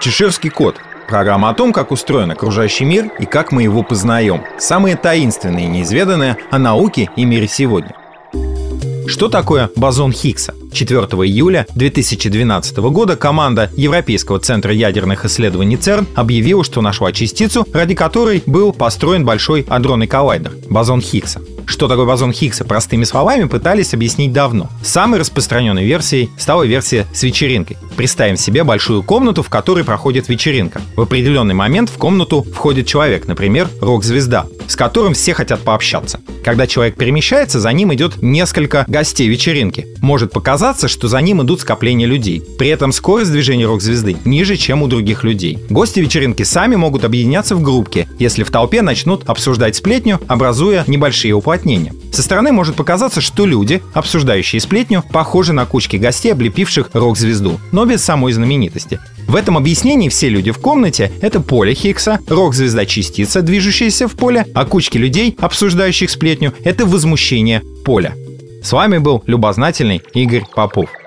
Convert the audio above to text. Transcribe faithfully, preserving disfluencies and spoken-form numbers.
Чеширский кот. Программа о том, как устроен окружающий мир и как мы его познаем. Самые таинственные и неизведанные о науке и мире сегодня. Что такое бозон Хиггса? четвёртого июля две тысячи двенадцатого года команда Европейского центра ядерных исследований ЦЕРН объявила, что нашла частицу, ради которой был построен Большой адронный коллайдер – бозон Хиггса. Что такое бозон Хиггса, простыми словами пытались объяснить давно. Самой распространенной версией стала версия с вечеринкой. Представим себе большую комнату, в которой проходит вечеринка. В определенный момент в комнату входит человек, например, рок-звезда, с которым все хотят пообщаться. Когда человек перемещается, за ним идет несколько гостей вечеринки. Может показаться, что за ним идут скопления людей. При этом скорость движения рок-звезды ниже, чем у других людей. Гости вечеринки сами могут объединяться в группки, если в толпе начнут обсуждать сплетню, образуя небольшие уплотнения. Со стороны может показаться, что люди, обсуждающие сплетню, похожи на кучки гостей, облепивших рок-звезду, но без самой знаменитости. В этом объяснении все люди в комнате — это поле Хиггса, рок-звезда — частица, движущаяся в поле, а кучки людей, обсуждающих сплетню — это возмущение поля. С вами был любознательный Игорь Попов.